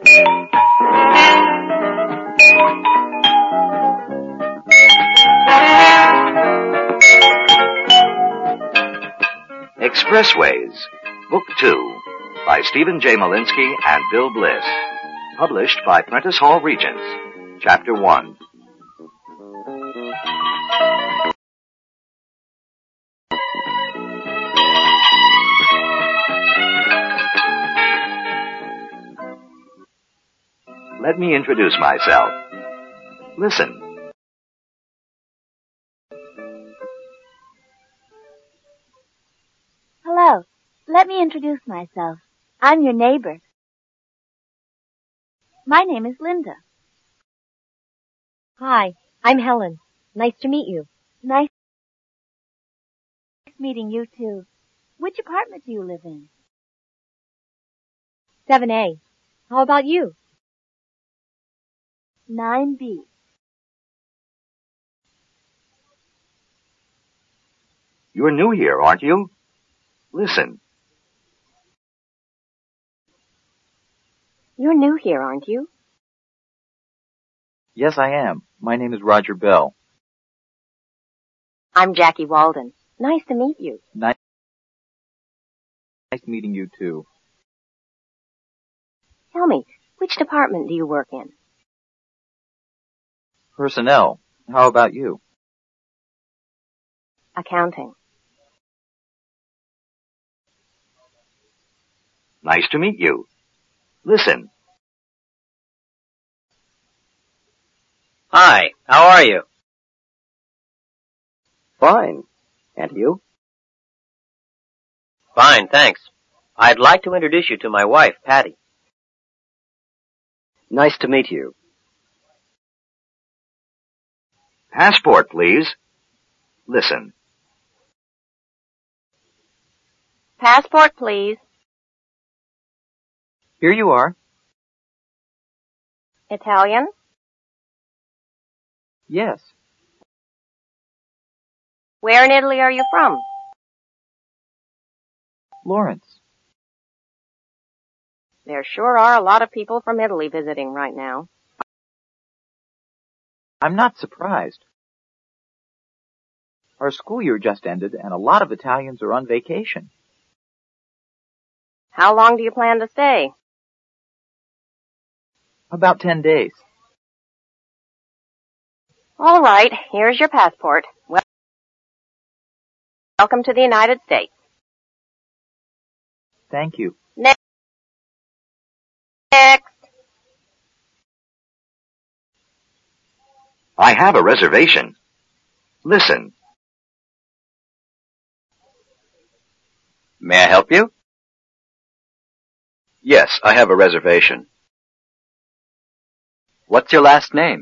Expressways, Book 2, by Stephen J. Malinsky and Bill Bliss. Published by Prentice Hall Regents. Chapter 1. Let me introduce myself. Listen. Hello. Let me introduce myself. I'm your neighbor. My name is Linda. Hi, I'm Helen. Nice to meet you. Nice meeting you, too. Which apartment do you live in? 7A. How about you? 9B. You're new here, aren't you? Listen. You're new here, aren't you? Yes, I am. My name is Roger Bell. I'm Jackie Walden. Nice to meet you. Nice meeting you, too. Tell me, which department do you work in? Personnel. How about you? Accounting. Nice to meet you. Listen. Hi, how are you? Fine. And you? Fine, thanks. I'd like to introduce you to my wife, Patty. Nice to meet you. Passport, please. Listen. Passport, please. Here you are. Italian? Yes. Where in Italy are you from? Florence. There sure are a lot of people from Italy visiting right now. I'm not surprised. Our school year just ended, and a lot of Italians are on vacation. How long do you plan to stay? About 10 days. All right, here's your passport. Welcome to the United States. Thank you. Next. I have a reservation. Listen. May I help you? Yes, I have a reservation. What's your last name?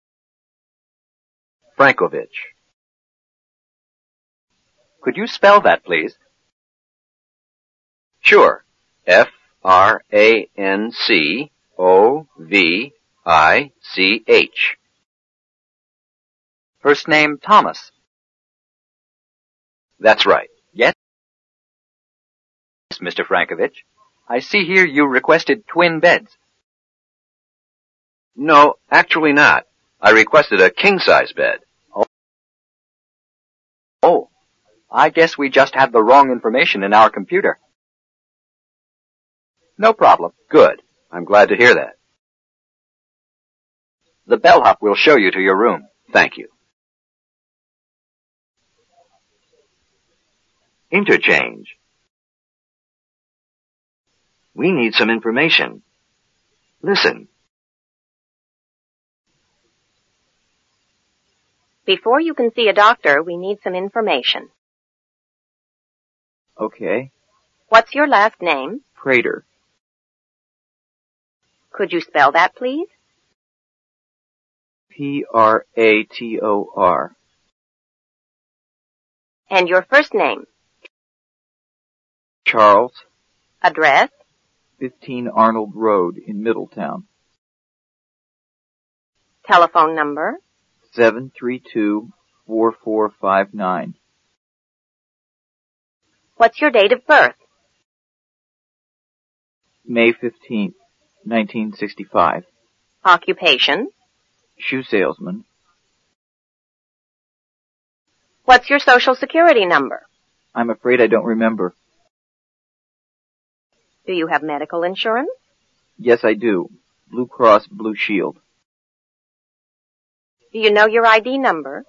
Frankovich. Could you spell that, please? Sure. Frankovich. First name, Thomas. That's right. Yes, Mr. Frankovich. I see here you requested twin beds. No, actually not. I requested a king-size bed. Oh, I guess we just have the wrong information in our computer. No problem. Good. I'm glad to hear that. The bellhop will show you to your room. Thank you. Interchange. We need some information. Listen. Before you can see a doctor, we need some information. Okay. What's your last name? Prater. Could you spell that, please? Prator. And your first name? Charles. Address? 15 Arnold Road in Middletown. Telephone number? 732-4459. What's your date of birth? May 15th, 1965. Occupation? Shoe salesman. What's your Social Security number? I'm afraid I don't remember. Do you have medical insurance? Yes, I do. Blue Cross Blue Shield. Do you know your ID number?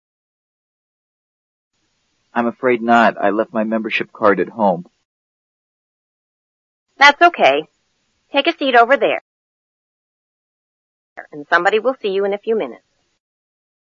I'm afraid not. I left my membership card at home. That's okay. Take a seat over there. And somebody will see you in a few minutes.